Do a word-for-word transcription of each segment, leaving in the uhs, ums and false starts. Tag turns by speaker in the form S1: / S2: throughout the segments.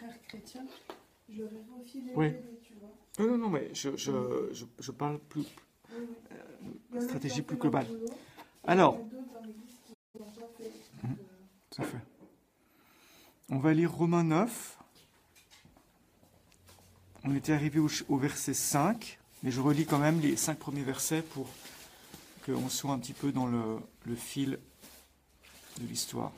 S1: frères chrétiens, je leur ai refilé
S2: Oui.
S1: le tu vois.
S2: Non, non, non, mais je, je, je, je parle plus,
S1: Oui, oui.
S2: euh, stratégie plus
S1: globale.
S2: globale. Alors,
S1: il y a d'autres dans l'église qui l'ont pas fait.
S2: Mmh,
S1: Donc, euh,
S2: tout à fait. On va lire Romains neuf. On était arrivé au, au verset cinq, mais je relis quand même les cinq premiers versets pour qu'on soit un petit peu dans le, le fil de l'histoire.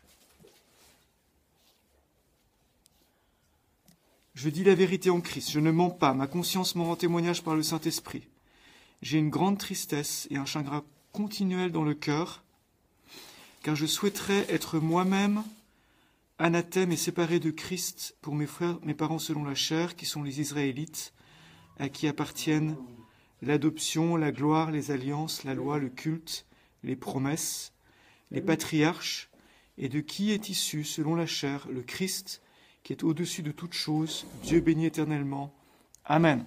S2: Je dis la vérité en Christ, je ne mens pas, ma conscience m'en rend témoignage par le Saint-Esprit. J'ai une grande tristesse et un chagrin continuel dans le cœur, car je souhaiterais être moi-même anathème et séparé de Christ pour mes frères, mes parents selon la chair, qui sont les Israélites, à qui appartiennent l'adoption, la gloire, les alliances, la loi, le culte, les promesses, les patriarches, et de qui est issu, selon la chair, le Christ, qui est au-dessus de toutes choses, Dieu béni éternellement. Amen.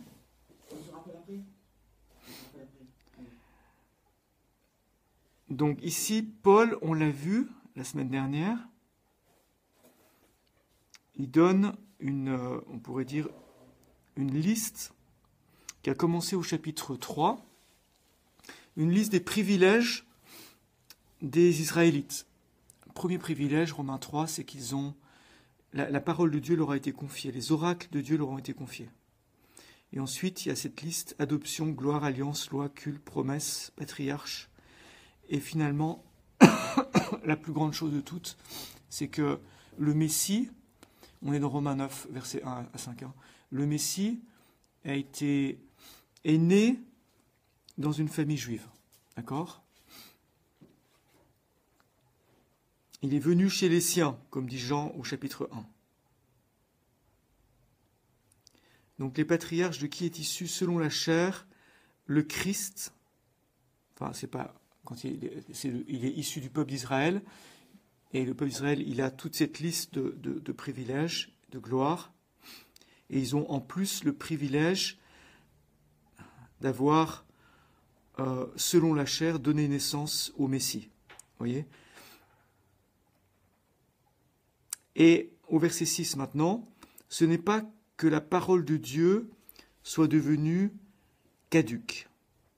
S2: Donc ici, Paul, on l'a vu la semaine dernière, il donne une, euh, on pourrait dire, une liste qui a commencé au chapitre trois, une liste des privilèges des Israélites. Premier privilège, Romains trois, c'est qu'ils ont, la, la parole de Dieu leur a été confiée, les oracles de Dieu leur ont été confiés. Et ensuite, il y a cette liste, adoption, gloire, alliance, loi, culte, promesse, patriarche. Et finalement, la plus grande chose de toutes, c'est que le Messie, on est dans Romains neuf, versets un à cinq, hein, le Messie a été, est né dans une famille juive. D'accord ? Il est venu chez les siens, comme dit Jean au chapitre un. Donc les patriarches de qui est issu selon la chair, le Christ, enfin c'est pas, quand il est, c'est le, il est issu du peuple d'Israël, et le peuple d'Israël, il a toute cette liste de, de, de privilèges, de gloire, et ils ont en plus le privilège d'avoir, euh, selon la chair, donné naissance au Messie. Vous voyez ? Et au verset six maintenant, ce n'est pas que la parole de Dieu soit devenue caduque.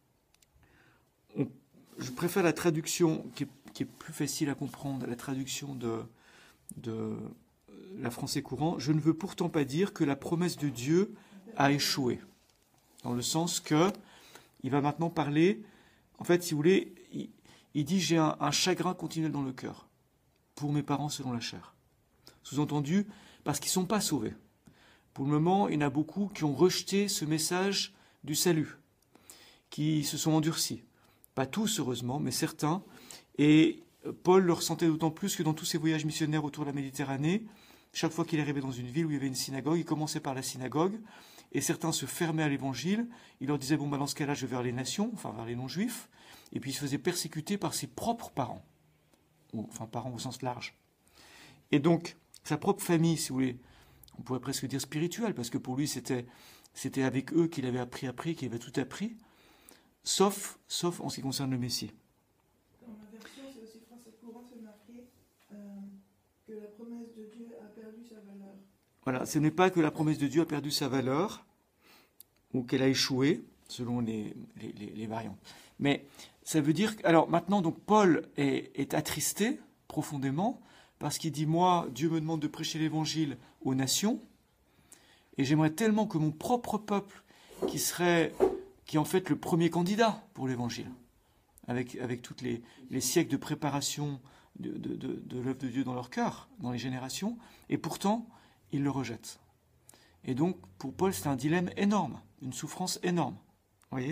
S2: On, je préfère la traduction qui est, qui est plus facile à comprendre, la traduction de, de la français courant. Je ne veux pourtant pas dire que la promesse de Dieu a échoué. Dans le sens que, il va maintenant parler, en fait, si vous voulez, il, il dit j'ai un, un chagrin continuel dans le cœur pour mes parents selon la chair. Sous-entendu, parce qu'ils ne sont pas sauvés. Pour le moment, il y en a beaucoup qui ont rejeté ce message du salut, qui se sont endurcis. Pas tous, heureusement, mais certains. Et Paul le ressentait d'autant plus que dans tous ses voyages missionnaires autour de la Méditerranée, chaque fois qu'il arrivait dans une ville où il y avait une synagogue, il commençait par la synagogue, et certains se fermaient à l'évangile. Il leur disait, bon, bah, dans ce cas-là, je vais vers les nations, enfin vers les non-juifs, et puis il se faisait persécuter par ses propres parents, enfin parents au sens large. Et donc, sa propre famille, si vous voulez, on pourrait presque dire spirituelle, parce que pour lui, c'était, c'était avec eux qu'il avait appris, appris, qu'il avait tout appris, sauf, sauf en ce qui concerne le Messie.
S1: Dans ma version, c'est aussi français courant, c'est marqué euh, que la promesse de Dieu a perdu sa valeur.
S2: Voilà, ce n'est pas que la promesse de Dieu a perdu sa valeur, ou qu'elle a échoué, selon les, les, les, les variantes. Mais ça veut dire... Alors maintenant, donc Paul est, est attristé profondément, parce qu'il dit, moi, Dieu me demande de prêcher l'évangile aux nations, et j'aimerais tellement que mon propre peuple, qui serait, qui est en fait le premier candidat pour l'évangile, avec, avec tous les, les siècles de préparation de, de, de, de l'œuvre de Dieu dans leur cœur, dans les générations, et pourtant, ils le rejettent. Et donc, pour Paul, c'est un dilemme énorme, une souffrance énorme. Vous voyez ?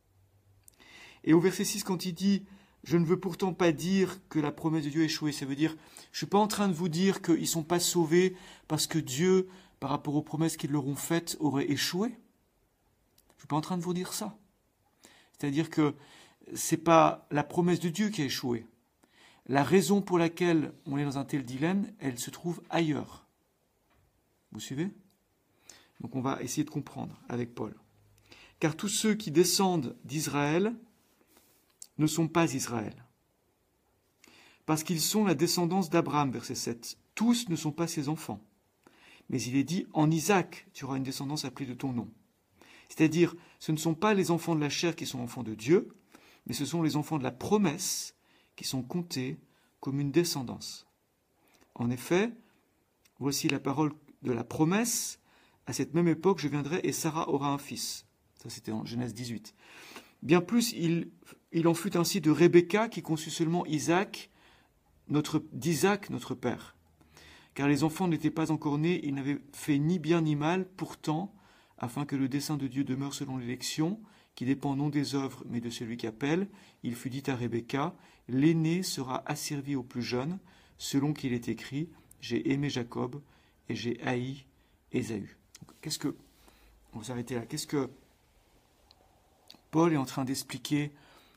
S2: Et au verset six, quand il dit « Je ne veux pourtant pas dire que la promesse de Dieu a échoué », ça veut dire « Je ne suis pas en train de vous dire qu'ils ne sont pas sauvés parce que Dieu, par rapport aux promesses qu'ils leur ont faites, aurait échoué. » Je ne suis pas en train de vous dire ça. C'est-à-dire que ce n'est pas la promesse de Dieu qui a échoué. La raison pour laquelle on est dans un tel dilemme, elle se trouve ailleurs. Vous suivez ? Donc on va essayer de comprendre avec Paul. « Car tous ceux qui descendent d'Israël ne sont pas Israël. Parce qu'ils sont la descendance d'Abraham, verset sept. Tous ne sont pas ses enfants. Mais il est dit, en Isaac, tu auras une descendance appelée de ton nom. C'est-à-dire, ce ne sont pas les enfants de la chair qui sont enfants de Dieu, mais ce sont les enfants de la promesse qui sont comptés comme une descendance. En effet, voici la parole de la promesse. À cette même époque, je viendrai et Sarah aura un fils. Ça, c'était en Genèse dix-huit. Bien plus, il, il en fut ainsi de Rebecca qui conçut seulement Isaac, notre, d'Isaac, notre père. Car les enfants n'étaient pas encore nés, ils n'avaient fait ni bien ni mal, pourtant, afin que le dessein de Dieu demeure selon l'élection, qui dépend non des œuvres, mais de celui qui appelle, il fut dit à Rebecca, l'aîné sera asservi au plus jeune, selon qu'il est écrit, j'ai aimé Jacob et j'ai haï Ésaü. Qu'est-ce que, on va s'arrêter là, qu'est-ce que Paul est en train d'expliquer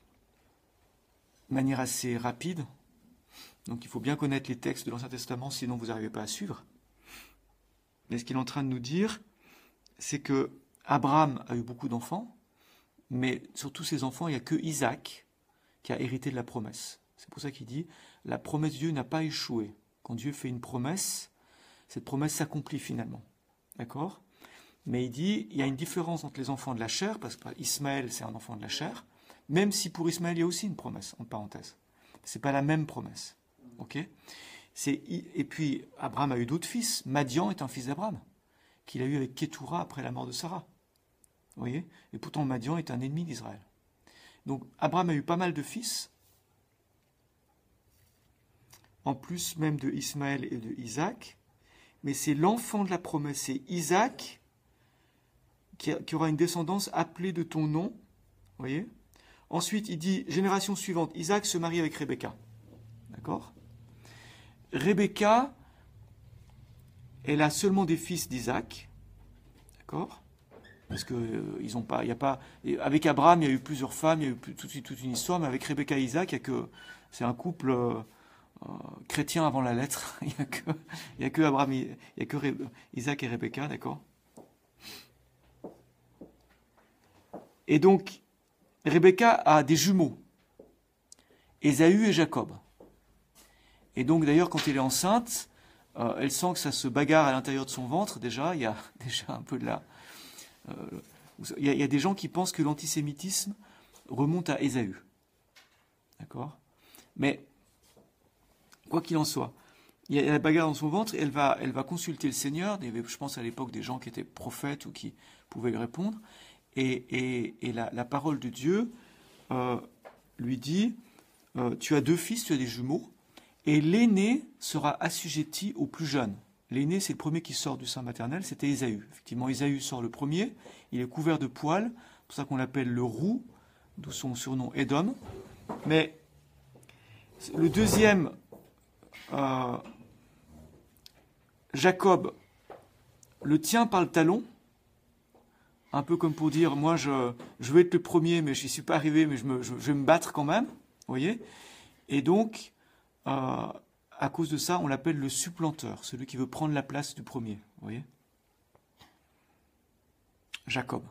S2: de manière assez rapide? Donc il faut bien connaître les textes de l'Ancien Testament, sinon vous n'arrivez pas à suivre. Mais ce qu'il est en train de nous dire, c'est que Abraham a eu beaucoup d'enfants, mais sur tous ses enfants, il n'y a que Isaac qui a hérité de la promesse. C'est pour ça qu'il dit, la promesse de Dieu n'a pas échoué. Quand Dieu fait une promesse, cette promesse s'accomplit finalement. D'accord ? Mais il dit, il y a une différence entre les enfants de la chair, parce que Ismaël, c'est un enfant de la chair, même si pour Ismaël, il y a aussi une promesse, entre parenthèses. Ce n'est pas la même promesse. Ok ? C'est, et puis, Abraham a eu d'autres fils. Madian est un fils d'Abraham, qu'il a eu avec Kétoura après la mort de Sarah. Vous voyez ? Et pourtant, Madian est un ennemi d'Israël. Donc, Abraham a eu pas mal de fils, en plus même de Ismaël et de Isaac, mais c'est l'enfant de la promesse, c'est Isaac qui, a, qui aura une descendance appelée de ton nom. Vous voyez ? Ensuite, il dit, génération suivante, Isaac se marie avec Rebecca. D'accord ? Rebecca, elle a seulement des fils d'Isaac. D'accord ? Parce que euh, ils ont pas, il y a pas. Avec Abraham, il y a eu plusieurs femmes, il y a eu tout de suite toute une histoire, mais avec Rebecca et Isaac, il y a que, c'est un couple euh, euh, chrétien avant la lettre. il y a que, il y a que Abraham, il y a que Re, Isaac et Rebecca, d'accord. Et donc, Rebecca a des jumeaux, Ésaü et Jacob. Et donc, d'ailleurs, quand elle est enceinte, euh, elle sent que ça se bagarre à l'intérieur de son ventre. Déjà, il y a déjà un peu de la. Euh, il, y a, il y a des gens qui pensent que l'antisémitisme remonte à Ésaü. D'accord ? Mais, quoi qu'il en soit, il y a la bagarre dans son ventre, elle va, elle va consulter le Seigneur. Il y avait, je pense à l'époque, des gens qui étaient prophètes ou qui pouvaient lui répondre. Et, et, et la, la parole de Dieu euh, lui dit euh, tu as deux fils, tu as des jumeaux, et l'aîné sera assujetti au plus jeune. L'aîné, c'est le premier qui sort du sein maternel, c'était Ésaü. Effectivement, Ésaü sort le premier, il est couvert de poils, c'est pour ça qu'on l'appelle le roux, d'où son surnom Édom. Mais le deuxième, euh, Jacob, le tient par le talon, un peu comme pour dire, moi je, je veux être le premier, mais je n'y suis pas arrivé, mais je, me, je, je vais me battre quand même, vous voyez. Et donc, euh, à cause de ça, on l'appelle le supplanteur, celui qui veut prendre la place du premier, vous voyez. Jacob.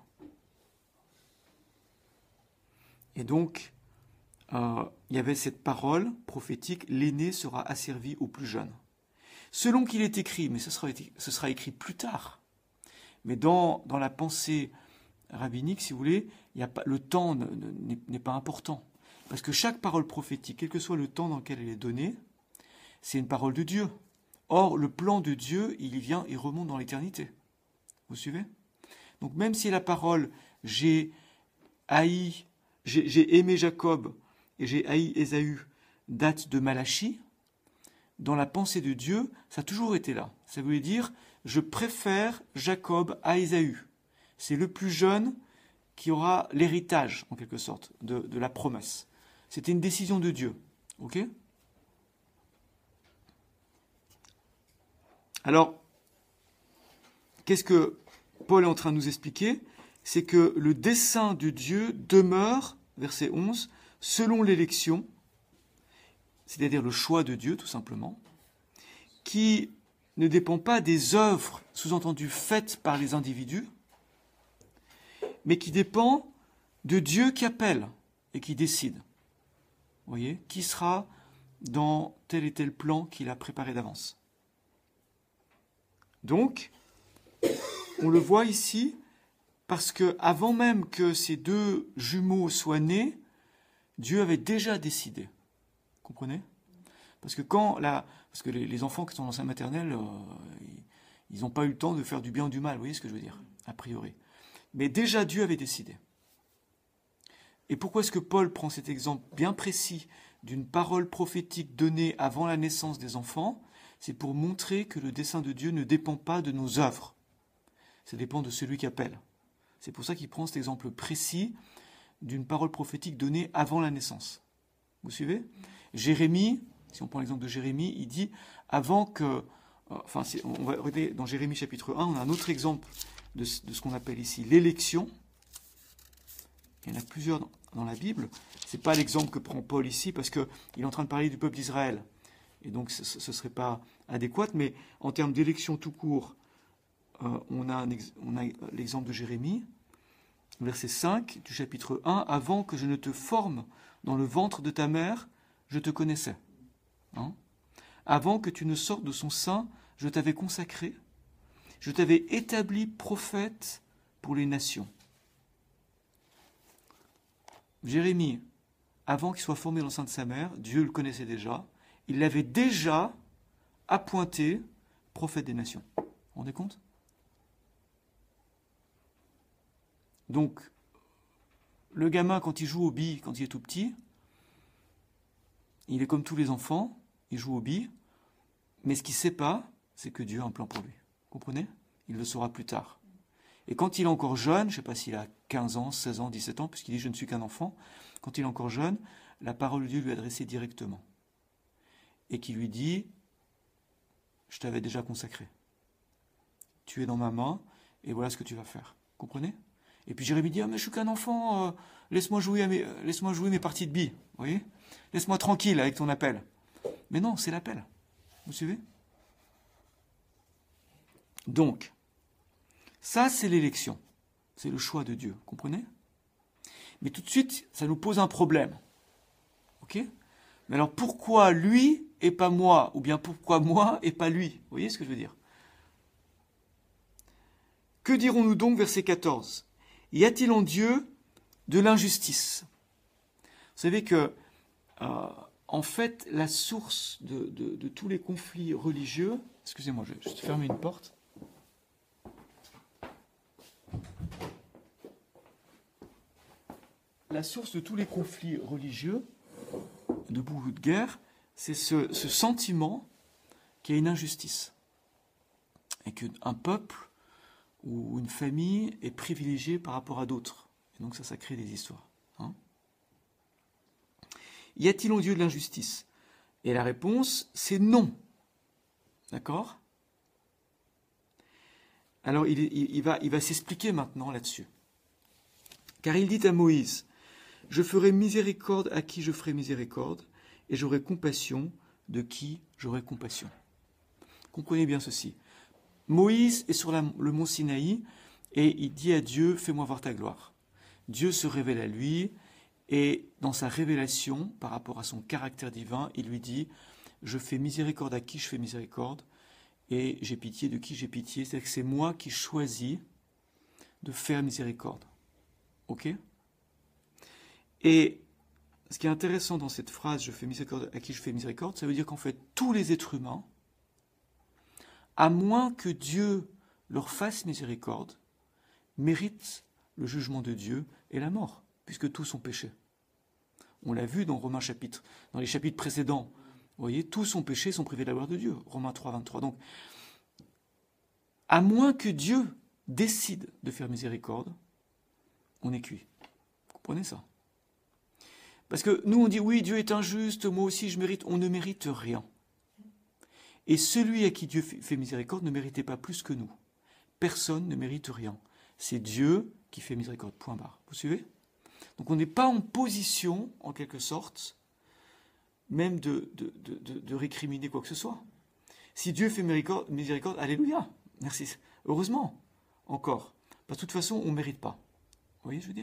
S2: Et donc, euh, il y avait cette parole prophétique, l'aîné sera asservi au plus jeune. Selon qu'il est écrit, mais ce sera, ce sera écrit plus tard. Mais dans, dans la pensée rabbinique, si vous voulez, il y a pas, le temps ne, ne, n'est pas important. Parce que chaque parole prophétique, quel que soit le temps dans lequel elle est donnée, c'est une parole de Dieu. Or, le plan de Dieu, il y vient et remonte dans l'éternité. Vous suivez ? Donc même si la parole « j'ai haï, j'ai, j'ai aimé Jacob et j'ai haï Ésaü » date de Malachie, dans la pensée de Dieu, ça a toujours été là. Ça voulait dire « je préfère Jacob à Ésaü ». C'est le plus jeune qui aura l'héritage, en quelque sorte, de, de la promesse. C'était une décision de Dieu. Ok ? Alors, qu'est-ce que Paul est en train de nous expliquer ? C'est que le dessein de Dieu demeure, verset onze, selon l'élection, c'est-à-dire le choix de Dieu, tout simplement, qui ne dépend pas des œuvres, sous-entendu faites par les individus, mais qui dépend de Dieu qui appelle et qui décide. Vous voyez ? Qui sera dans tel et tel plan qu'il a préparé d'avance. Donc, on le voit ici, parce que avant même que ces deux jumeaux soient nés, Dieu avait déjà décidé. Vous comprenez ? Parce que quand la, parce que les, les enfants qui sont dans le sein maternel, euh, ils n'ont pas eu le temps de faire du bien ou du mal, vous voyez ce que je veux dire, a priori. Mais déjà Dieu avait décidé. Et pourquoi est-ce que Paul prend cet exemple bien précis d'une parole prophétique donnée avant la naissance des enfants ? C'est pour montrer que le dessein de Dieu ne dépend pas de nos œuvres. Ça dépend de celui qui appelle. C'est pour ça qu'il prend cet exemple précis d'une parole prophétique donnée avant la naissance. Vous suivez ? Jérémie, si on prend l'exemple de Jérémie, il dit, avant que... Enfin, on va regarder dans Jérémie chapitre un, on a un autre exemple de, de ce qu'on appelle ici l'élection. Il y en a plusieurs dans, dans la Bible. Ce n'est pas l'exemple que prend Paul ici, parce qu'il est en train de parler du peuple d'Israël. Et donc, ce ne serait pas adéquat. Mais en termes d'élection tout court, euh, on a, un ex, on a l'exemple de Jérémie, verset cinq du chapitre un. « Avant que je ne te forme dans le ventre de ta mère, je te connaissais. Hein? Avant que tu ne sortes de son sein, je t'avais consacré. Je t'avais établi prophète pour les nations. » Jérémie, avant qu'il soit formé dans le sein de sa mère, Dieu le connaissait déjà. Il l'avait déjà appointé prophète des nations. Vous vous rendez compte ? Donc, le gamin, quand il joue aux billes, quand il est tout petit, il est comme tous les enfants, il joue aux billes, mais ce qu'il ne sait pas, c'est que Dieu a un plan pour lui. Vous comprenez ? Il le saura plus tard. Et quand il est encore jeune, je ne sais pas s'il a quinze ans, seize ans, dix-sept ans, puisqu'il dit « je ne suis qu'un enfant », quand il est encore jeune, la parole de Dieu lui est adressée directement. Et qui lui dit « je t'avais déjà consacré. Tu es dans ma main, et voilà ce que tu vas faire. » Vous comprenez ? Et puis Jérémie dit « ah, mais je suis qu'un enfant, euh, laisse-moi jouer, à mes, euh, laisse-moi jouer mes parties de billes. » Vous voyez ? Laisse-moi tranquille avec ton appel. Mais non, c'est l'appel. Vous suivez ? Donc, ça c'est l'élection. C'est le choix de Dieu. Comprenez ? Mais tout de suite, ça nous pose un problème. Ok ? Mais alors pourquoi lui et pas moi ? Ou bien pourquoi moi et pas lui ? Vous voyez ce que je veux dire ? Que dirons-nous donc, verset quatorze ? Y a-t-il en Dieu de l'injustice ? Vous savez que, euh, en fait, la source de, de, de tous les conflits religieux... Excusez-moi, je vais juste fermer une porte. La source de tous les conflits religieux, de beaucoup de guerres, c'est ce, ce sentiment qu'il y a une injustice. Et qu'un peuple ou une famille est privilégiée par rapport à d'autres. Et donc ça, ça crée des histoires. Hein ? Y a-t-il en Dieu de l'injustice ? Et la réponse, c'est non. D'accord ? Alors il, il, il va, il va s'expliquer maintenant là-dessus. Car il dit à Moïse, « Je ferai miséricorde à qui je ferai miséricorde, et j'aurai compassion de qui j'aurai compassion. » Comprenez bien ceci. Moïse est sur la, le mont Sinaï, et il dit à Dieu, « Fais-moi voir ta gloire. » Dieu se révèle à lui, et dans sa révélation, par rapport à son caractère divin, il lui dit, « Je fais miséricorde à qui je fais miséricorde, et j'ai pitié de qui j'ai pitié. » C'est-à-dire que c'est moi qui choisis de faire miséricorde. Ok ? Et ce qui est intéressant dans cette phrase « je fais miséricorde à qui je fais miséricorde », ça veut dire qu'en fait, tous les êtres humains, à moins que Dieu leur fasse miséricorde, méritent le jugement de Dieu et la mort, puisque tous ont péché. On l'a vu dans Romains chapitre, dans les chapitres précédents. Vous voyez, tous ont péché, sont privés de la gloire de Dieu. Romains trois, vingt-trois. Donc, à moins que Dieu décide de faire miséricorde, on est cuit. Vous comprenez ça ? Parce que nous, on dit, oui, Dieu est injuste, moi aussi je mérite. On ne mérite rien. Et celui à qui Dieu fait miséricorde ne méritait pas plus que nous. Personne ne mérite rien. C'est Dieu qui fait miséricorde, point barre. Vous suivez ? Donc on n'est pas en position, en quelque sorte, même de, de, de, de, de récriminer quoi que ce soit. Si Dieu fait miséricorde, miséricorde, alléluia, merci, heureusement, encore. Parce que de toute façon, on ne mérite pas. Vous voyez, je veux dire ?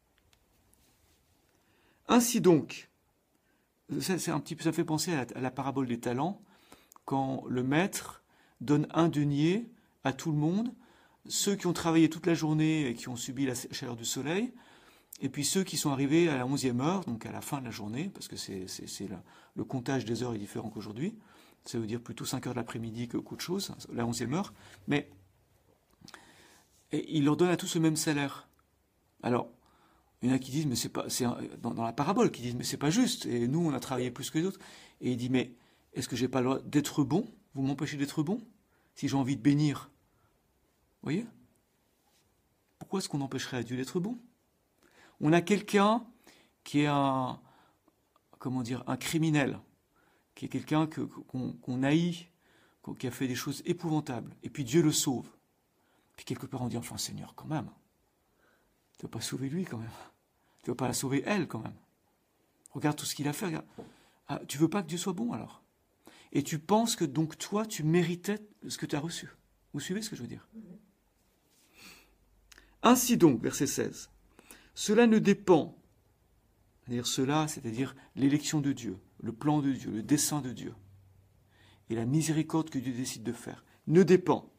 S2: Ainsi donc, ça, c'est un petit peu, ça fait penser à la, à la parabole des talents, quand le maître donne un denier à tout le monde, ceux qui ont travaillé toute la journée et qui ont subi la chaleur du soleil, et puis ceux qui sont arrivés à la onzième heure, donc à la fin de la journée, parce que c'est, c'est, c'est le, le comptage des heures est différent qu'aujourd'hui, ça veut dire plutôt cinq heures de l'après-midi que qu'autre chose, la onzième heure, mais et il leur donne à tous le même salaire. Alors, il y en a qui disent, mais c'est pas, c'est un, dans, dans la parabole, qui disent, mais c'est pas juste, et nous on a travaillé plus que les autres, et il dit, mais est-ce que j'ai pas le droit d'être bon? Vous m'empêchez d'être bon? Si j'ai envie de bénir, vous voyez? Pourquoi est-ce qu'on empêcherait à Dieu d'être bon? On a quelqu'un qui est un, comment dire, un criminel, qui est quelqu'un que, qu'on, qu'on haït, qui a fait des choses épouvantables, et puis Dieu le sauve. Puis quelque part on dit, enfin Seigneur, quand même, tu ne vas pas sauver lui quand même, tu ne vas pas la sauver elle quand même. Regarde tout ce qu'il a fait, regarde. Ah, tu veux pas que Dieu soit bon alors? Et tu penses que donc toi, tu méritais ce que tu as reçu. Vous suivez ce que je veux dire? Ainsi donc, verset seize, cela ne dépend, c'est-à-dire cela, c'est-à-dire l'élection de Dieu, le plan de Dieu, le dessein de Dieu, et la miséricorde que Dieu décide de faire, ne dépend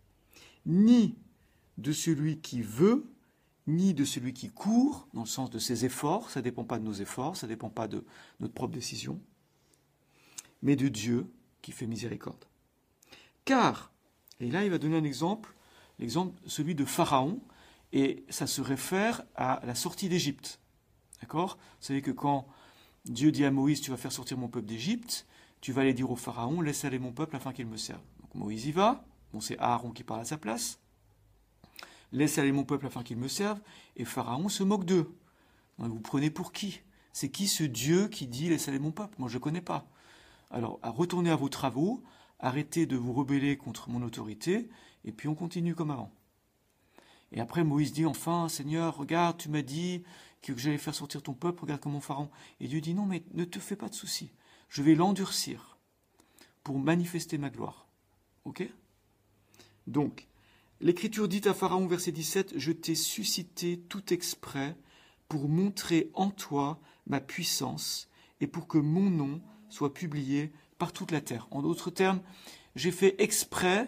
S2: ni de celui qui veut, ni de celui qui court, dans le sens de ses efforts, ça ne dépend pas de nos efforts, ça ne dépend pas de notre propre décision, mais de Dieu qui fait miséricorde. Car, et là il va donner un exemple, l'exemple celui de Pharaon, et ça se réfère à la sortie d'Égypte. D'accord? Vous savez que quand Dieu dit à Moïse, tu vas faire sortir mon peuple d'Égypte, tu vas aller dire au Pharaon, laisse aller mon peuple afin qu'il me serve. Donc Moïse y va, bon c'est Aaron qui parle à sa place, laisse aller mon peuple afin qu'il me serve, et Pharaon se moque d'eux. Donc, vous prenez pour qui? C'est qui ce Dieu qui dit laisse aller mon peuple? Moi je ne connais pas. Alors retournez à vos travaux, arrêtez de vous rebeller contre mon autorité, et puis on continue comme avant. Et après Moïse dit enfin, Seigneur, regarde, tu m'as dit que j'allais faire sortir ton peuple, regarde comment Pharaon. Et Dieu dit non, mais ne te fais pas de soucis, je vais l'endurcir pour manifester ma gloire. Ok? Donc, l'Écriture dit à Pharaon, verset dix-sept, je t'ai suscité tout exprès pour montrer en toi ma puissance et pour que mon nom soit publié par toute la terre. En d'autres termes, j'ai fait exprès,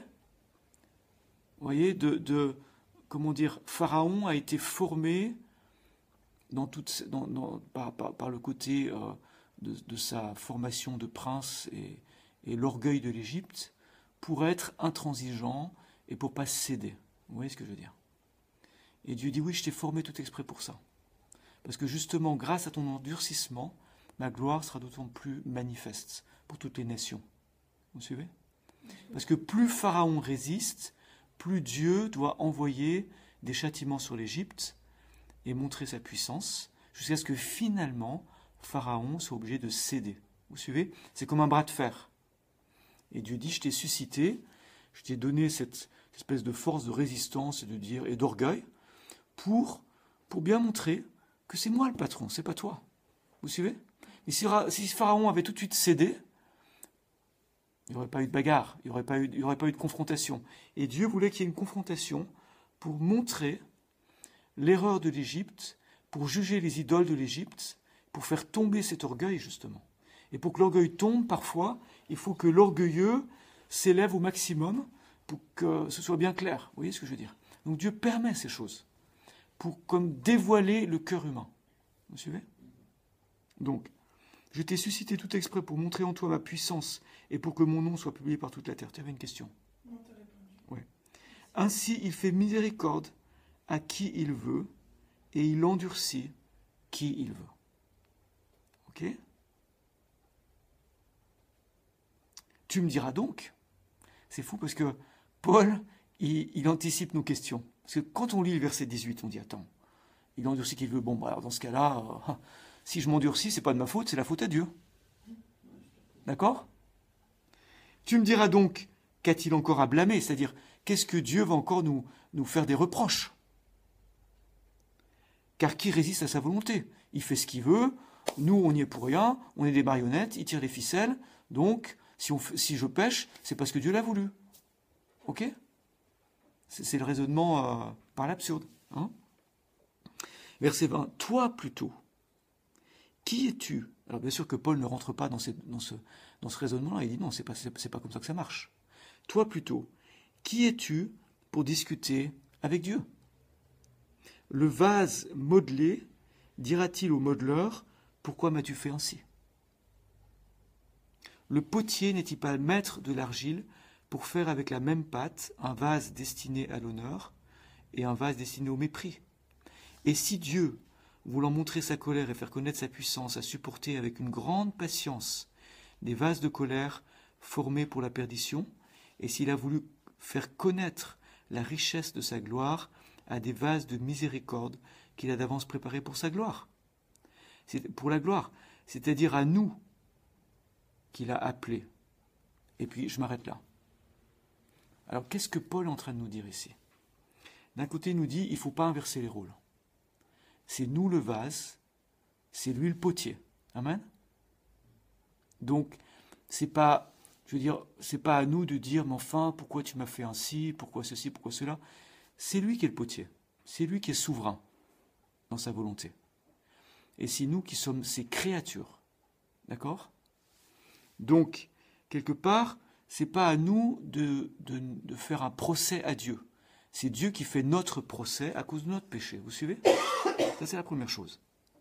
S2: vous voyez, de, de comment dire, Pharaon a été formé dans toute, dans, dans, par, par, par le côté euh, de, de sa formation de prince et, et l'orgueil de l'Égypte pour être intransigeant et pour ne pas céder. Vous voyez ce que je veux dire? Et Dieu dit oui, je t'ai formé tout exprès pour ça. Parce que justement, grâce à ton endurcissement, ma gloire sera d'autant plus manifeste pour toutes les nations. Vous suivez? Parce que plus Pharaon résiste, plus Dieu doit envoyer des châtiments sur l'Égypte et montrer sa puissance, jusqu'à ce que finalement, Pharaon soit obligé de céder. Vous suivez? C'est comme un bras de fer. Et Dieu dit, je t'ai suscité, je t'ai donné cette espèce de force de résistance et de dire et d'orgueil pour, pour bien montrer que c'est moi le patron, c'est pas toi. Vous suivez? Mais si, si Pharaon avait tout de suite cédé, il n'y aurait pas eu de bagarre, il n'y aurait pas eu, il n'y aurait pas eu de confrontation. Et Dieu voulait qu'il y ait une confrontation pour montrer l'erreur de l'Égypte, pour juger les idoles de l'Égypte, pour faire tomber cet orgueil, justement. Et pour que l'orgueil tombe, parfois, il faut que l'orgueilleux s'élève au maximum pour que ce soit bien clair. Vous voyez ce que je veux dire? Donc Dieu permet ces choses pour comme dévoiler le cœur humain. Vous suivez? Donc, je t'ai suscité tout exprès pour montrer en toi ma puissance et pour que mon nom soit publié par toute la terre. Tu avais une question?
S1: Non, t'as répondu.
S2: Ouais. Ainsi, il fait miséricorde à qui il veut et il endurcit qui il veut. Ok? Tu me diras donc, c'est fou parce que Paul, il, il anticipe nos questions. Parce que quand on lit le verset dix-huit, on dit, attends, il endurcit qui il veut. Bon, bah, alors dans ce cas-là, euh, si je m'endurcis, c'est pas de ma faute, c'est la faute à Dieu. D'accord? Tu me diras donc, qu'a-t-il encore à blâmer? C'est-à-dire, qu'est-ce que Dieu va encore nous, nous faire des reproches? Car qui résiste à sa volonté? Il fait ce qu'il veut, nous on n'y est pour rien, on est des marionnettes, il tire les ficelles, donc si, on, si je pêche, c'est parce que Dieu l'a voulu. Ok? C'est, c'est le raisonnement euh, par l'absurde. Hein? Verset vingt. Toi plutôt, qui es-tu? Alors bien sûr que Paul ne rentre pas dans, cette, dans ce, dans ce raisonnement-là, il dit non, c'est pas, c'est, c'est pas comme ça que ça marche. Toi plutôt, Qui es-tu pour discuter avec Dieu? Le vase modelé dira-t-il au modeleur, pourquoi m'as-tu fait ainsi? Le potier n'est-il pas maître de l'argile pour faire avec la même pâte un vase destiné à l'honneur et un vase destiné au mépris? Et si Dieu, voulant montrer sa colère et faire connaître sa puissance, a supporté avec une grande patience des vases de colère formés pour la perdition, et s'il a voulu faire connaître la richesse de sa gloire à des vases de miséricorde qu'il a d'avance préparés pour sa gloire, c'est pour la gloire, c'est-à-dire à nous qu'il a appelés. Et puis je m'arrête là. Alors qu'est-ce que Paul est en train de nous dire ici? D'un côté il nous dit, il ne faut pas inverser les rôles. C'est nous le vase, c'est lui le potier. Amen. Donc, c'est pas, je veux dire, c'est pas à nous de dire, mais enfin, pourquoi tu m'as fait ainsi, pourquoi ceci, pourquoi cela. C'est lui qui est le potier. C'est lui qui est souverain dans sa volonté. Et c'est nous qui sommes ses créatures. D'accord? Donc, quelque part, c'est pas à nous de, de, de faire un procès à Dieu. C'est Dieu qui fait notre procès à cause de notre péché. Vous suivez? Ça, c'est la première chose.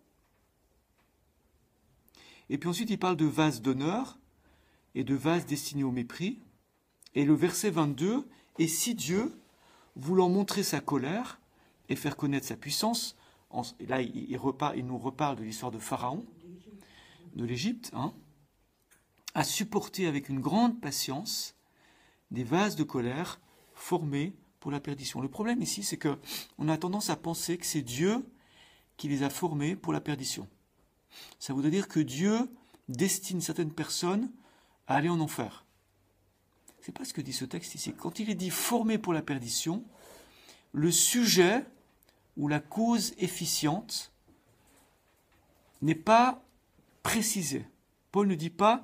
S2: Et puis ensuite, il parle de vase d'honneur et de vase destiné au mépris. Et le verset vingt-deux, « Et si Dieu, voulant montrer sa colère et faire connaître sa puissance, en, et là, il, il, repart, il nous reparle de l'histoire de Pharaon, de l'Égypte, hein, a supporté avec une grande patience des vases de colère formés pour la perdition. » Le problème ici, c'est qu'on a tendance à penser que c'est Dieu qui les a formés pour la perdition. Ça voudrait dire que Dieu destine certaines personnes à aller en enfer. C'est pas ce que dit ce texte ici. Quand il est dit formés pour la perdition, le sujet ou la cause efficiente n'est pas précisé. Paul ne dit pas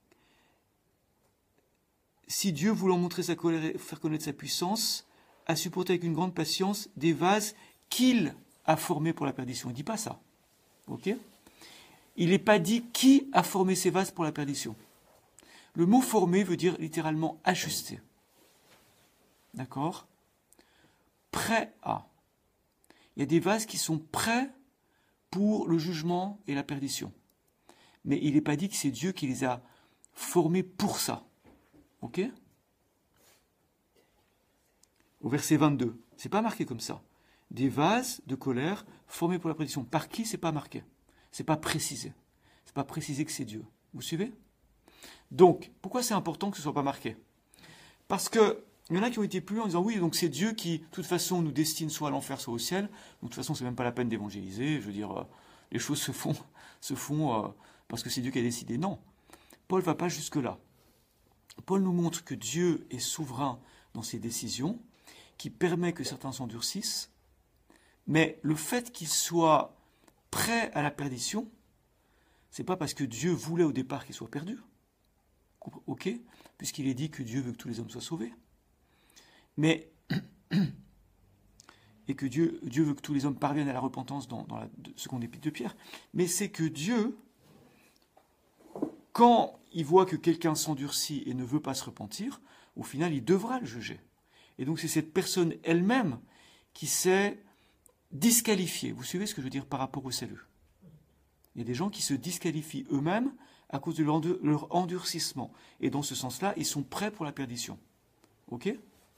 S2: si Dieu, voulant montrer sa colère et faire connaître sa puissance, a supporté avec une grande patience des vases qu'il a formés pour la perdition. Il ne dit pas ça. Ok ? Il n'est pas dit qui a formé ces vases pour la perdition. Le mot formé veut dire littéralement ajusté. D'accord ? Prêt à. Il y a des vases qui sont prêts pour le jugement et la perdition. Mais il n'est pas dit que c'est Dieu qui les a formés pour ça. Ok ? Au verset vingt-deux, c'est pas marqué comme ça. Des vases de colère formés pour la perdition. Par qui, c'est pas marqué. C'est pas précisé. C'est pas précisé que c'est Dieu. Vous suivez ? Donc, pourquoi c'est important que ce soit pas marqué ? Parce que il y en a qui ont été plus loin en disant oui, donc c'est Dieu qui, de toute façon, nous destine soit à l'enfer, soit au ciel. Donc, de toute façon, c'est même pas la peine d'évangéliser. Je veux dire, euh, les choses se font, se font euh, parce que c'est Dieu qui a décidé. Non, Paul va pas jusque là. Paul nous montre que Dieu est souverain dans ses décisions, qui permet que certains s'endurcissent, mais le fait qu'ils soient prêts à la perdition, c'est pas parce que Dieu voulait au départ qu'ils soient perdus. Ok ? Puisqu'il est dit que Dieu veut que tous les hommes soient sauvés. Mais, et que Dieu, Dieu veut que tous les hommes parviennent à la repentance dans, dans la seconde épître de Pierre, mais c'est que Dieu, quand il voit que quelqu'un s'endurcit et ne veut pas se repentir, au final, il devra le juger. Et donc, c'est cette personne elle-même qui s'est disqualifiée. Vous suivez ce que je veux dire par rapport au salut ? Il y a des gens qui se disqualifient eux-mêmes à cause de leur endurcissement. Et dans ce sens-là, ils sont prêts pour la perdition. Ok ?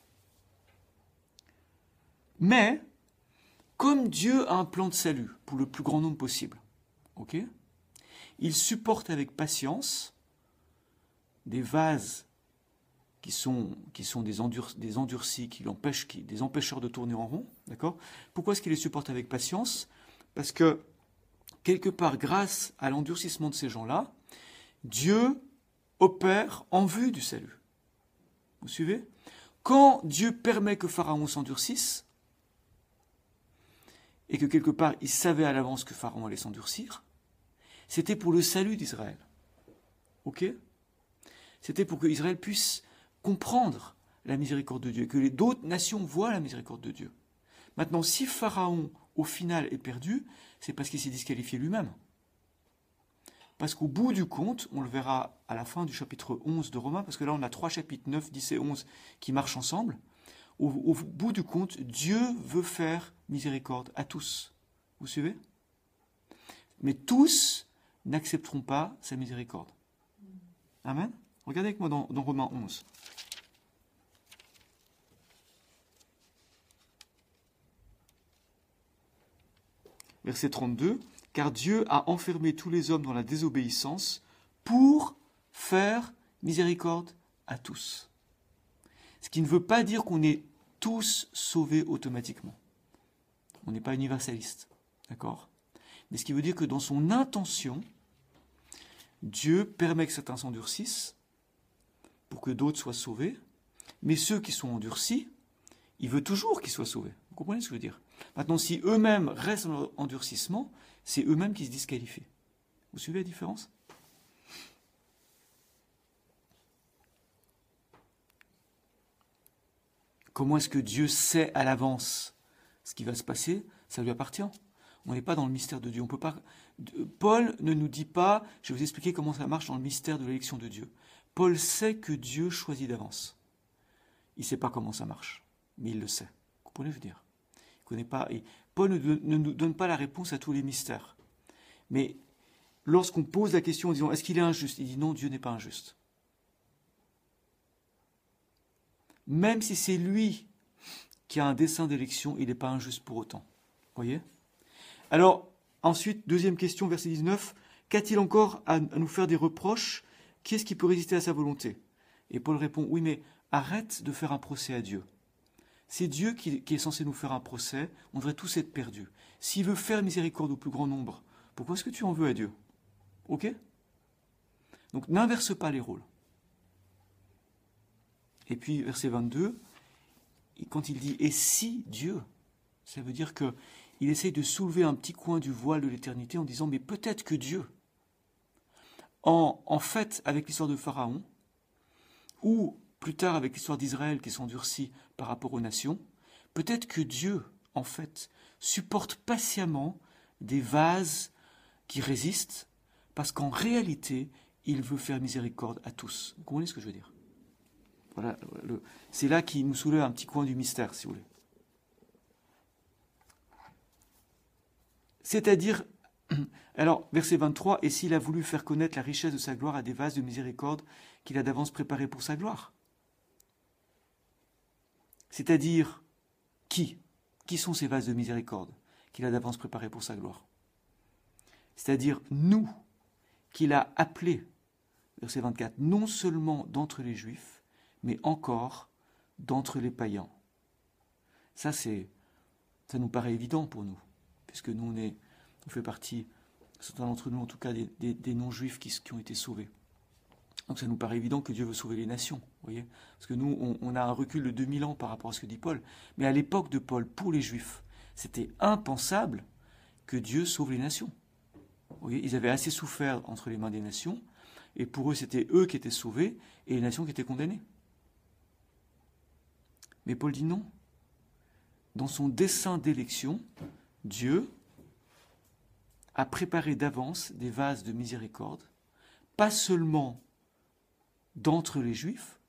S2: Mais, comme Dieu a un plan de salut pour le plus grand nombre possible, ok ? Il supporte avec patience des vases qui sont, qui sont des, endur, des endurcis, qui l'empêchent, qui, des empêcheurs de tourner en rond. D'accord ? Pourquoi est-ce qu'il les supporte avec patience ? Parce que, quelque part, grâce à l'endurcissement de ces gens-là, Dieu opère en vue du salut. Vous suivez ? Quand Dieu permet que Pharaon s'endurcisse, et que quelque part il savait à l'avance que Pharaon allait s'endurcir, c'était pour le salut d'Israël. Ok ? C'était pour que Israël puisse comprendre la miséricorde de Dieu, et que les d'autres nations voient la miséricorde de Dieu. Maintenant, si Pharaon, au final, est perdu, c'est parce qu'il s'est disqualifié lui-même. Parce qu'au bout du compte, on le verra à la fin du chapitre onze de Romains, parce que là on a trois chapitres, neuf, dix et onze, qui marchent ensemble. au, au bout du compte, Dieu veut faire miséricorde à tous. Vous suivez? Mais tous n'accepteront pas sa miséricorde. Amen. Regardez avec moi dans, dans Romains onze. Verset trente-deux. Car Dieu a enfermé tous les hommes dans la désobéissance pour faire miséricorde à tous. Ce qui ne veut pas dire qu'on est tous sauvés automatiquement. On n'est pas universaliste. D'accord? Mais ce qui veut dire que dans son intention, Dieu permet que certains s'endurcissent pour que d'autres soient sauvés, mais ceux qui sont endurcis, il veut toujours qu'ils soient sauvés. Vous comprenez ce que je veux dire? Maintenant, si eux-mêmes restent dans leur endurcissement, c'est eux-mêmes qui se disqualifient. Vous suivez la différence? Comment est-ce que Dieu sait à l'avance ce qui va se passer? Ça lui appartient. On n'est pas dans le mystère de Dieu. On peut pas. Paul ne nous dit pas, je vais vous expliquer comment ça marche dans le mystère de l'élection de Dieu. Paul sait que Dieu choisit d'avance. Il ne sait pas comment ça marche, mais il le sait. Vous comprenez, je veux dire? Il connaît pas. Et Paul ne, ne nous donne pas la réponse à tous les mystères. Mais lorsqu'on pose la question en disant est-ce qu'il est injuste, il dit non, Dieu n'est pas injuste. Même si c'est lui qui a un dessein d'élection, il n'est pas injuste pour autant. Vous voyez? Alors, ensuite, deuxième question, verset dix-neuf. Qu'a-t-il encore à, à nous faire des reproches? Qui est-ce qui peut résister à sa volonté? Et Paul répond, oui, mais arrête de faire un procès à Dieu. C'est Dieu qui, qui est censé nous faire un procès, on devrait tous être perdus. S'il veut faire miséricorde au plus grand nombre, pourquoi est-ce que tu en veux à Dieu? Ok? Donc, n'inverse pas les rôles. Et puis, verset vingt-deux, quand il dit « et si Dieu », ça veut dire qu'il essaye de soulever un petit coin du voile de l'éternité en disant « mais peut-être que Dieu, en, en fait, avec l'histoire de Pharaon, ou plus tard avec l'histoire d'Israël qui s'endurcit par rapport aux nations, peut-être que Dieu, en fait, supporte patiemment des vases qui résistent, parce qu'en réalité, il veut faire miséricorde à tous. » Vous comprenez ce que je veux dire? Voilà, le, c'est là qu'il nous soulève un petit coin du mystère, si vous voulez. C'est-à-dire, alors, verset vingt-trois, « Et s'il a voulu faire connaître la richesse de sa gloire à des vases de miséricorde qu'il a d'avance préparés pour sa gloire ?» C'est-à-dire, qui? Qui sont ces vases de miséricorde qu'il a d'avance préparés pour sa gloire? C'est-à-dire, nous, qu'il a appelés, verset vingt-quatre, non seulement d'entre les Juifs, mais encore d'entre les païens. Ça, c'est, ça nous paraît évident pour nous, puisque nous, on, est, on fait partie, certains d'entre nous en tout cas, des, des, des non-juifs qui, qui ont été sauvés. Donc ça nous paraît évident que Dieu veut sauver les nations, vous voyez, parce que nous, on, on a un recul de deux mille ans par rapport à ce que dit Paul. Mais à l'époque de Paul, pour les Juifs, c'était impensable que Dieu sauve les nations. Vous voyez, ils avaient assez souffert entre les mains des nations, et pour eux, c'était eux qui étaient sauvés, et les nations qui étaient condamnées. Mais Paul dit non. Dans son dessein d'élection, Dieu a préparé d'avance des vases de miséricorde, pas seulement d'entre les Juifs,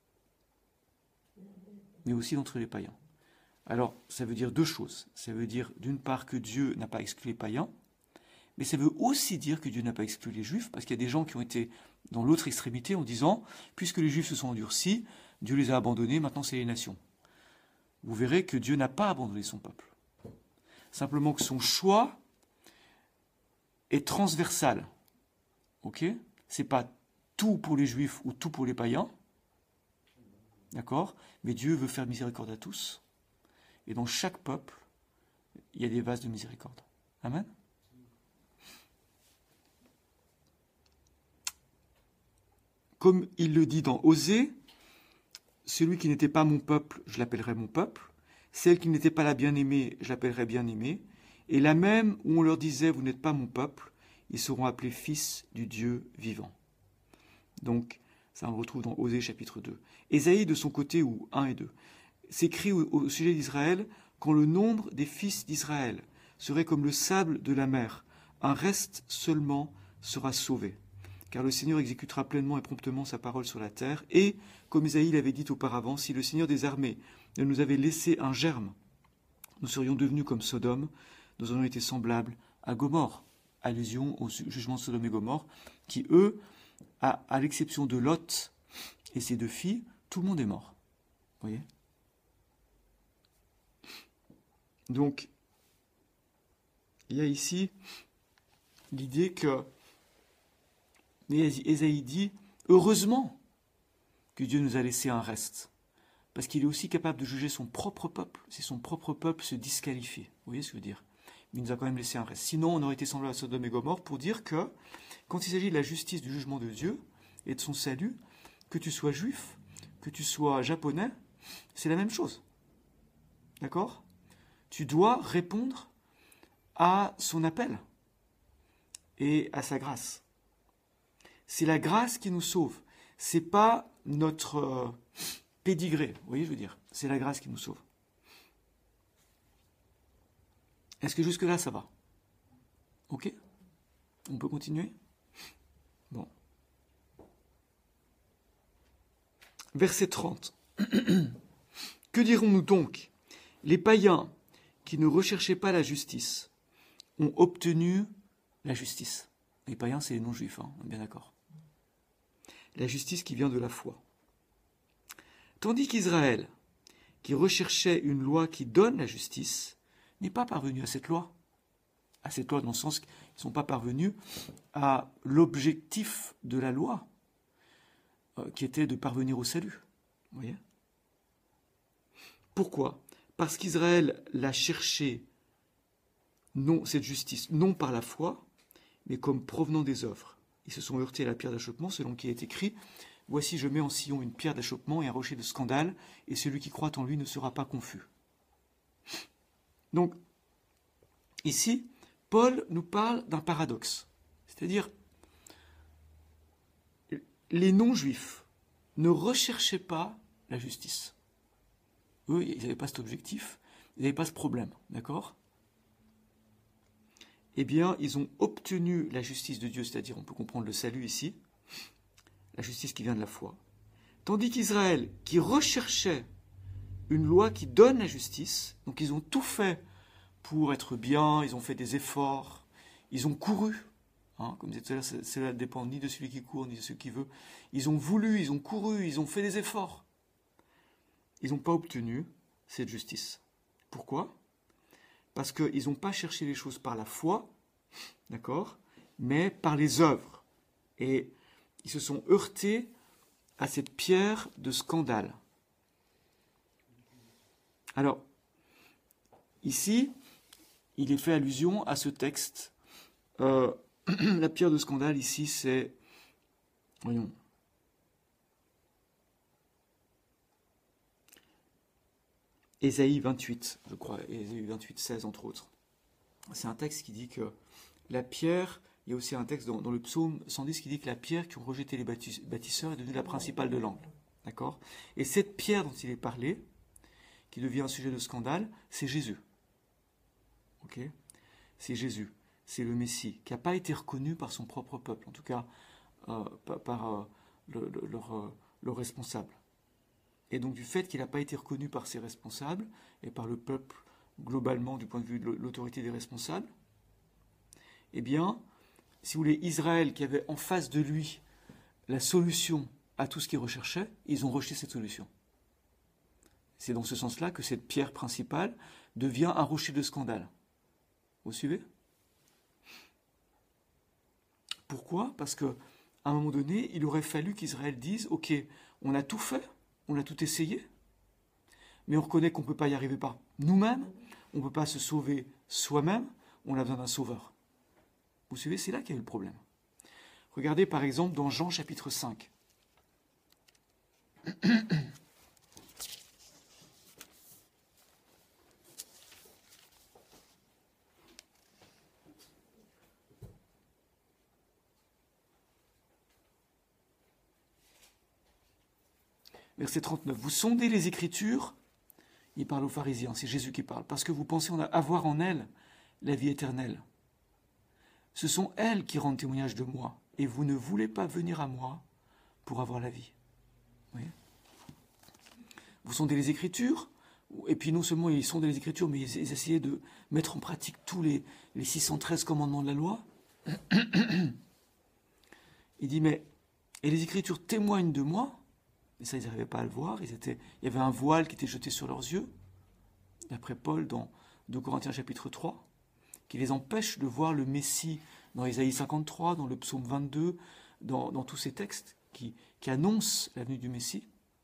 S2: mais aussi d'entre les païens. Alors, ça veut dire deux choses. Ça veut dire, d'une part, que Dieu n'a pas exclu les païens, mais ça veut aussi dire que Dieu n'a pas exclu les Juifs, parce qu'il y a des gens qui ont été dans l'autre extrémité en disant, puisque les Juifs se sont endurcis, Dieu les a abandonnés, maintenant c'est les nations. Vous verrez que Dieu n'a pas abandonné son peuple. Simplement que son choix est transversal. Ok? C'est pas tout pour les Juifs ou tout pour les païens. D'accord? Mais Dieu veut faire miséricorde à tous. Et dans chaque peuple, il y a des vases de miséricorde. Amen? Comme il le dit dans Osée, celui qui n'était pas mon peuple, je l'appellerai mon peuple. Celle qui n'était pas la bien-aimée, je l'appellerai bien-aimée. Et là même où on leur disait, vous n'êtes pas mon peuple, ils seront appelés fils du Dieu vivant. Donc, ça on le retrouve dans Osée chapitre deux. Ésaïe, de son côté, ou un et deux, s'écrit au, au sujet d'Israël, quand le nombre des fils d'Israël serait comme le sable de la mer, un reste seulement sera sauvé. car le Seigneur exécutera pleinement et promptement sa parole sur la terre. Et, comme Isaïe l'avait dit auparavant, si le Seigneur des armées ne nous avait laissé un germe, nous serions devenus comme Sodome, nous aurions été semblables à Gomorrhe. Allusion au jugement de Sodome et Gomorrhe, qui, eux, à, à l'exception de Lot et ses deux filles, tout le monde est mort. Vous voyez ? Donc, il y a ici l'idée que Ésaïe dit, heureusement que Dieu nous a laissé un reste, parce qu'il est aussi capable de juger son propre peuple, si son propre peuple se disqualifie. Vous voyez ce que je veux dire ? Mais il nous a quand même laissé un reste. Sinon, on aurait été semblable à Sodome et Gomorrhe pour dire que, quand il s'agit de la justice, du jugement de Dieu et de son salut, que tu sois juif, que tu sois japonais, c'est la même chose. D'accord ? Tu dois répondre à son appel et à sa grâce. C'est la grâce qui nous sauve. C'est pas notre euh, pédigré. Vous voyez, je veux dire, c'est la grâce qui nous sauve. Est-ce que jusque-là, ça va ? Ok ? On peut continuer ? Bon. Verset trente. Que dirons-nous donc ? Les païens qui ne recherchaient pas la justice ont obtenu la justice. Les païens, c'est les non-juifs, hein, on est bien d'accord. La justice qui vient de la foi. Tandis qu'Israël, qui recherchait une loi qui donne la justice, n'est pas parvenu à cette loi. À cette loi dans le sens qu'ils ne sont pas parvenus à l'objectif de la loi, euh, qui était de parvenir au salut. Vous voyez ? Pourquoi ? Parce qu'Israël l'a cherché, non, cette justice, non par la foi, mais comme provenant des œuvres. Ils se sont heurtés à la pierre d'achoppement, selon qui est écrit « Voici, je mets en Sion une pierre d'achoppement et un rocher de scandale, et celui qui croit en lui ne sera pas confus. » Donc, ici, Paul nous parle d'un paradoxe. C'est-à-dire, les non-juifs ne recherchaient pas la justice. Eux, ils n'avaient pas cet objectif, ils n'avaient pas ce problème, d'accord ? Eh bien, ils ont obtenu la justice de Dieu, c'est-à-dire, on peut comprendre le salut ici, la justice qui vient de la foi. Tandis qu'Israël, qui recherchait une loi qui donne la justice, donc ils ont tout fait pour être bien, ils ont fait des efforts, ils ont couru, hein, comme je disais, cela ne dépend ni de celui qui court, ni de celui qui veut. Ils ont voulu, ils ont couru, ils ont fait des efforts. Ils n'ont pas obtenu cette justice. Pourquoi ? Parce qu'ils n'ont pas cherché les choses par la foi, d'accord, mais par les œuvres. Et ils se sont heurtés à cette pierre de scandale. Alors, ici, il est fait allusion à ce texte. Euh, la pierre de scandale, ici, c'est... Voyons. Ésaïe vingt-huit, je crois, Ésaïe vingt-huit, seize, entre autres. C'est un texte qui dit que la pierre... Il y a aussi un texte dans, dans le psaume cent dix qui dit que la pierre qui ont rejeté les bâtisseurs est devenue la principale de l'angle. D'accord ? Et cette pierre dont il est parlé, qui devient un sujet de scandale, c'est Jésus. Ok ? C'est Jésus. C'est le Messie, qui n'a pas été reconnu par son propre peuple, en tout cas euh, par, par euh, le, le, leur, euh, leur responsable. Et donc du fait qu'il n'a pas été reconnu par ses responsables et par le peuple globalement du point de vue de l'autorité des responsables, eh bien, si vous voulez, Israël qui avait en face de lui la solution à tout ce qu'il recherchait, ils ont rejeté cette solution. C'est dans ce sens-là que cette pierre principale devient un rocher de scandale. Vous suivez ? Pourquoi ? Parce qu'à un moment donné, il aurait fallu qu'Israël dise « Ok, on a tout fait, on a tout essayé, mais on reconnaît qu'on ne peut pas y arriver par nous-mêmes, on ne peut pas se sauver soi-même, on a besoin d'un sauveur. » Vous savez, c'est là qu'il y a eu le problème. Regardez par exemple dans Jean chapitre cinq. Verset trente-neuf. Vous sondez les Écritures, il parle aux pharisiens, c'est Jésus qui parle, parce que vous pensez avoir en elles la vie éternelle. Ce sont elles qui rendent témoignage de moi, et vous ne voulez pas venir à moi pour avoir la vie. Vous voyez ? Vous sondez les Écritures, et puis non seulement ils sondaient les Écritures, mais ils, ils essayaient de mettre en pratique tous les, les six cent treize commandements de la loi. Il dit, mais, et les Écritures témoignent de moi, et ça ils n'arrivaient pas à le voir, ils étaient, il y avait un voile qui était jeté sur leurs yeux, d'après Paul dans deux Corinthiens chapitre trois, qui les empêche de voir le Messie dans Ésaïe cinquante-trois, dans le psaume vingt-deux, dans, dans tous ces textes qui, qui annoncent la venue du Messie.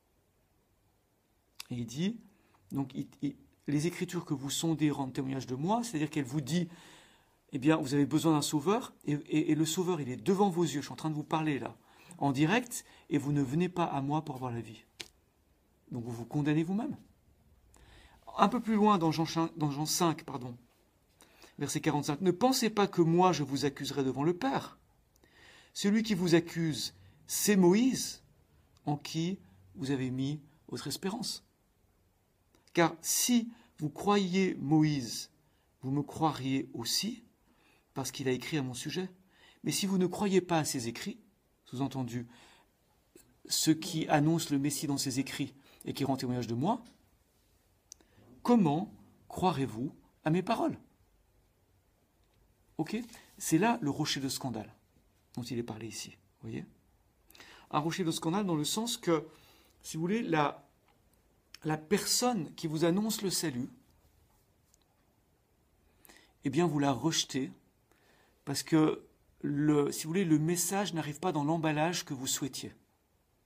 S2: Et il dit, donc il, il, les Écritures que vous sondez rendent témoignage de moi, c'est-à-dire qu'elle vous dit, eh bien, vous avez besoin d'un sauveur, et, et, et le sauveur, il est devant vos yeux, je suis en train de vous parler là, en direct, et vous ne venez pas à moi pour avoir la vie. Donc vous vous condamnez vous-même. Un peu plus loin dans Jean, dans Jean cinq, pardon, verset quarante-cinq, ne pensez pas que moi je vous accuserai devant le Père. Celui qui vous accuse, c'est Moïse, en qui vous avez mis votre espérance. Car si vous croyiez Moïse, vous me croiriez aussi, parce qu'il a écrit à mon sujet. Mais si vous ne croyez pas à ses écrits, sous-entendu, ceux qui annoncent le Messie dans ses écrits et qui rendent témoignage de moi, comment croirez-vous à mes paroles ? Ok ? C'est là le rocher de scandale dont il est parlé ici. Vous voyez ? Un rocher de scandale dans le sens que, si vous voulez, la, la personne qui vous annonce le salut, eh bien, vous la rejetez parce que, le, si vous voulez, le message n'arrive pas dans l'emballage que vous souhaitiez. Ok ?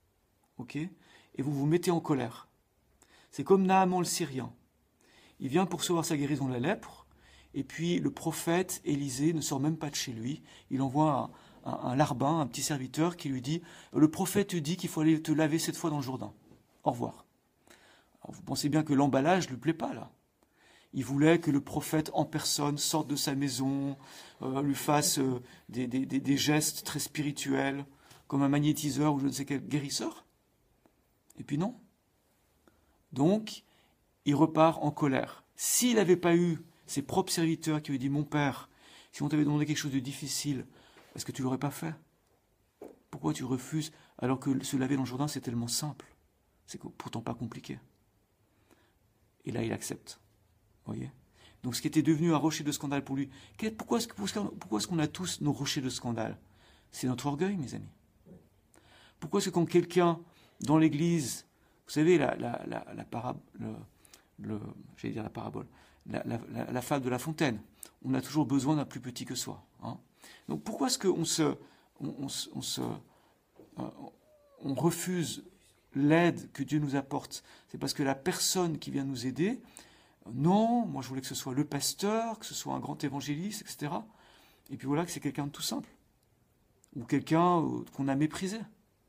S2: Et vous vous mettez en colère. C'est comme Naaman le Syrien. Il vient pour recevoir sa guérison de la lèpre, et puis le prophète Élisée ne sort même pas de chez lui. Il envoie un, un, un larbin, un petit serviteur, qui lui dit « Le prophète te dit qu'il faut aller te laver cette fois dans le Jourdain. Au revoir. » Alors vous pensez bien que l'emballage ne lui plaît pas, là. Il voulait que le prophète en personne sorte de sa maison, euh, lui fasse euh, des, des, des, des gestes très spirituels, comme un magnétiseur ou je ne sais quel guérisseur. Et puis non. Donc, il repart en colère. S'il n'avait pas eu ses propres serviteurs qui lui disent « Mon père, si on t'avait demandé quelque chose de difficile, est-ce que tu ne l'aurais pas fait ? Pourquoi tu refuses alors que se laver dans le Jourdain, c'est tellement simple ? C'est pourtant pas compliqué. » Et là, il accepte. Voyez ? Donc ce qui était devenu un rocher de scandale pour lui, pourquoi est-ce, pourquoi est-ce qu'on a tous nos rochers de scandale ? C'est notre orgueil, mes amis. Pourquoi est-ce que quand quelqu'un, dans l'église, vous savez, la, la, la, la parabole, le, le, j'allais dire la parabole, la, la, la, la fable de La Fontaine, on a toujours besoin d'un plus petit que soi. Hein ? Donc pourquoi est-ce qu'on se, on, on, on se, euh, on refuse l'aide que Dieu nous apporte ? C'est parce que la personne qui vient nous aider, non, moi je voulais que ce soit le pasteur, que ce soit un grand évangéliste, et cetera. Et puis voilà que c'est quelqu'un de tout simple. Ou quelqu'un qu'on a méprisé.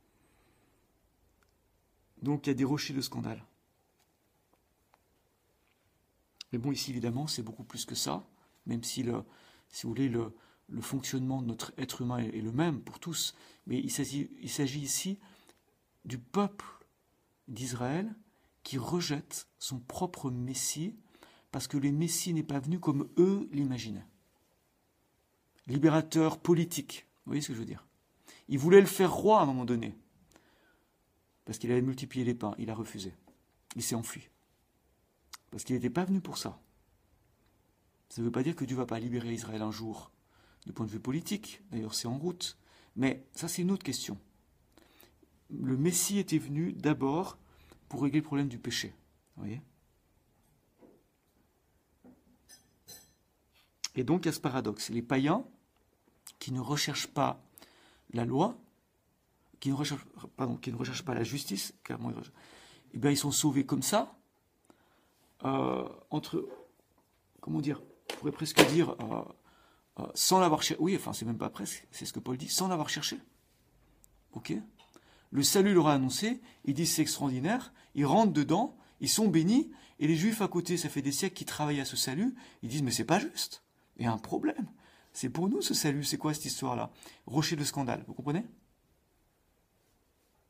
S2: Donc il y a des rochers de scandale. Mais bon, ici évidemment, c'est beaucoup plus que ça, même si, le, si vous voulez, le, le fonctionnement de notre être humain est, est le même pour tous. Mais il s'agit, il s'agit ici du peuple d'Israël qui rejette son propre Messie parce que le Messie n'est pas venu comme eux l'imaginaient. Libérateur politique, vous voyez ce que je veux dire ? Il voulait le faire roi à un moment donné, parce qu'il avait multiplié les pains, il a refusé. Il s'est enfui. Parce qu'il n'était pas venu pour ça. Ça ne veut pas dire que Dieu ne va pas libérer Israël un jour, du point de vue politique, d'ailleurs c'est en route. Mais ça c'est une autre question. Le Messie était venu d'abord pour régler le problème du péché. Vous voyez ? Et donc il y a ce paradoxe. Les païens qui ne recherchent pas la loi, qui ne recherchent, pardon, qui ne recherchent pas la justice, clairement, eh bien ils sont sauvés comme ça, euh, entre, comment dire, on pourrait presque dire, euh, euh, sans l'avoir cherché, oui, enfin c'est même pas presque, c'est ce que Paul dit, sans l'avoir cherché. Ok ? Le salut leur a annoncé, ils disent c'est extraordinaire, ils rentrent dedans, ils sont bénis, et les Juifs à côté, ça fait des siècles qu'ils travaillent à ce salut, ils disent mais c'est pas juste, il y a un problème, c'est pour nous ce salut, c'est quoi cette histoire-là ? Rocher de scandale, vous comprenez ?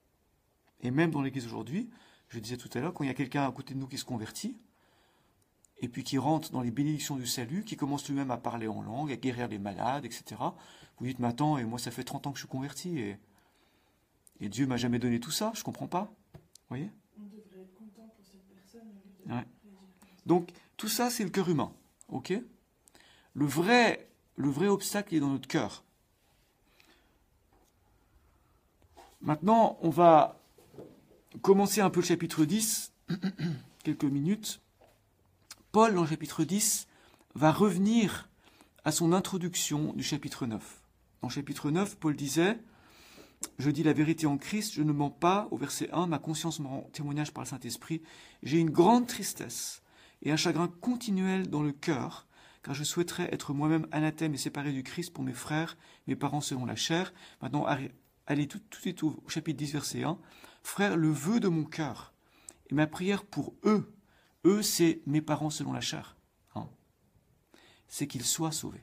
S2: Et même dans l'église aujourd'hui, je disais tout à l'heure, quand il y a quelqu'un à côté de nous qui se convertit, et puis qui rentre dans les bénédictions du salut, qui commence lui-même à parler en langue, à guérir les malades, et cetera. Vous dites, mais attends, et moi ça fait trente ans que je suis converti, et, et Dieu m'a jamais donné tout ça, je comprends pas. Vous voyez?
S1: On devrait être content pour cette personne. au lieu de
S2: Ouais.
S1: réagir comme ça.
S2: Donc, tout ça, c'est le cœur humain. Ok? Le vrai, le vrai obstacle est dans notre cœur. Maintenant, on va commencer un peu le chapitre dix, quelques minutes. Paul, dans le chapitre dix, va revenir à son introduction du chapitre neuf. Dans le chapitre neuf, Paul disait « Je dis la vérité en Christ, je ne mens pas » au verset un, « Ma conscience me rend témoignage par le Saint-Esprit. J'ai une grande tristesse et un chagrin continuel dans le cœur, car je souhaiterais être moi-même anathème et séparé du Christ pour mes frères, mes parents selon la chair. » Maintenant, allez tout, tout de suite au chapitre dix, verset un. « Frères, le vœu de mon cœur et ma prière pour eux, eux, c'est mes parents selon la chair, hein, c'est qu'ils soient sauvés.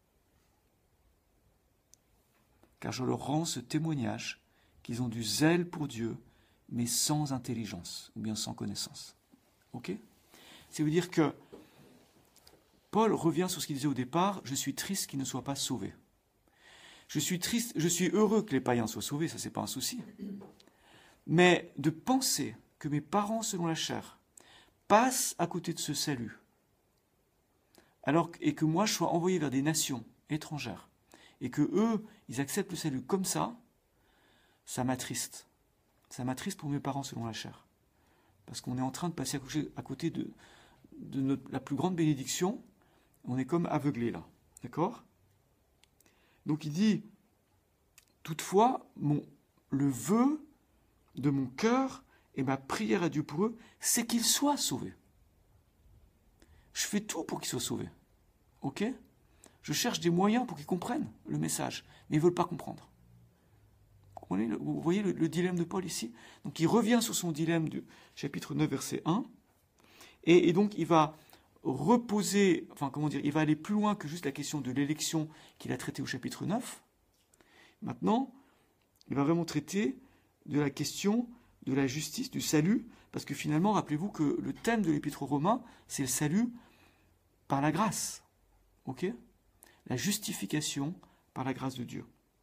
S2: Car je leur rends ce témoignage qu'ils ont du zèle pour Dieu, mais sans intelligence, ou bien sans connaissance. » Ok? Ça veut dire que Paul revient sur ce qu'il disait au départ, « Je suis triste qu'ils ne soient pas sauvés. » Je suis triste, je suis heureux que les païens soient sauvés, ça c'est pas un souci. Mais de penser que mes parents selon la chair passent à côté de ce salut, alors et que moi je sois envoyé vers des nations étrangères, et que eux, ils acceptent le salut comme ça, ça m'attriste. Ça m'attriste pour mes parents selon la chair. Parce qu'on est en train de passer à côté de, de notre, la plus grande bénédiction, on est comme aveuglé là. D'accord? Donc il dit, toutefois, mon, le vœu de mon cœur et ma prière à Dieu pour eux, c'est qu'ils soient sauvés. Je fais tout pour qu'ils soient sauvés. Ok? Je cherche des moyens pour qu'ils comprennent le message, mais ils ne veulent pas comprendre. Vous voyez le, le dilemme de Paul ici? Donc il revient sur son dilemme du chapitre neuf, verset un, et, et donc il va reposer, enfin comment dire, il va aller plus loin que juste la question de l'élection qu'il a traitée au chapitre neuf. Maintenant, il va vraiment traiter de la question de la justice, du salut, parce que finalement, rappelez-vous que le thème de l'épître aux Romains, c'est le salut par la grâce. Ok? La justification par la grâce de Dieu.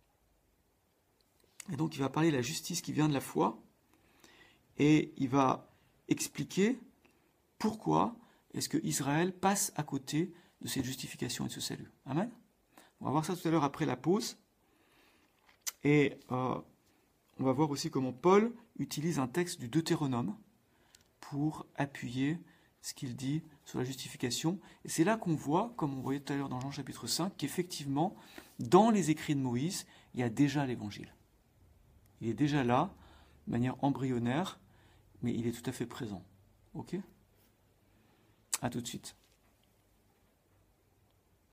S2: Et donc, il va parler de la justice qui vient de la foi, et il va expliquer pourquoi est-ce que Israël passe à côté de cette justification et de ce salut. Amen? On va voir ça tout à l'heure après la pause. Et euh, on va voir aussi comment Paul utilise un texte du Deutéronome pour appuyer ce qu'il dit sur la justification. Et c'est là qu'on voit, comme on voyait tout à l'heure dans Jean chapitre cinq, qu'effectivement, dans les écrits de Moïse, il y a déjà l'évangile. Il est déjà là, de manière embryonnaire, mais il est tout à fait présent. Ok? À tout de suite.